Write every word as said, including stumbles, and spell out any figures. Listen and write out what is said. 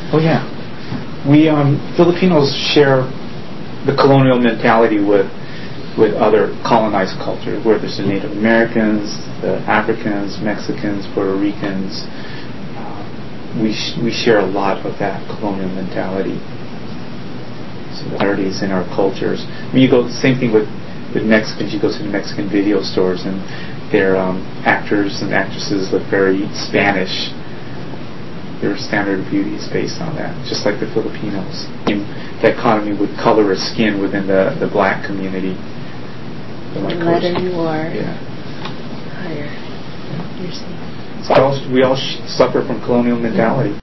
Oh yeah, we um, Filipinos share the colonial mentality with with other colonized cultures, whether it's the Native Americans, the Africans, Mexicans, Puerto Ricans. Uh, we sh- we share a lot of that colonial mentality. Similarities in our cultures. I mean, you go same thing with with Mexicans. You go to the Mexican video stores, and their um, actors and actresses look very Spanish. Their standard of beauty is based on that, just like the Filipinos. In the economy with color of skin within the, the black community. The lighter you are, yeah. higher you're seen. So we all, we all sh- suffer from colonial mentality.